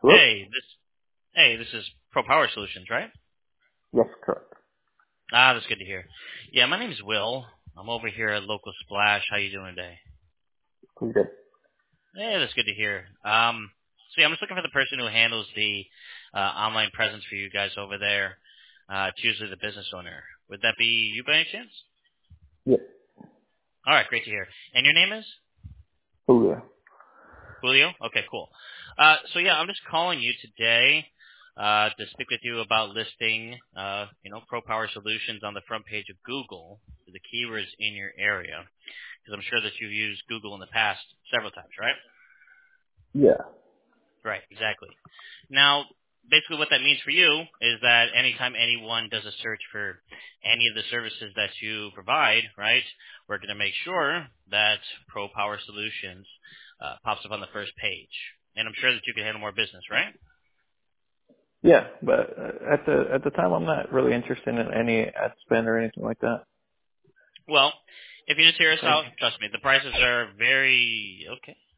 Hello? This is Pro Power Solutions, right? Yes, correct. That's good to hear. Yeah, my name is Will. I'm over here at Local Splash. How you doing today? Pretty good. Yeah, that's good to hear. I'm just looking for the person who handles the online presence for you guys over there. It's usually the business owner. Would that be you by any chance? Yeah. All right, great to hear. And your name is? Julio. Julio? Okay, cool. I'm just calling you today to speak with you about listing, Pro Power Solutions on the front page of Google, the keywords in your area, because I'm sure that you've used Google in the past several times, right? Yeah. Right, exactly. Now, basically what that means for you is that anytime anyone does a search for any of the services that you provide, right, we're going to make sure that Pro Power Solutions pops up on the first page. And I'm sure that you can handle more business, right? Yeah, but at the time, I'm not really interested in any ad spend or anything like that. Well, if you just hear us Thank out, you. trust me, the prices are very okay.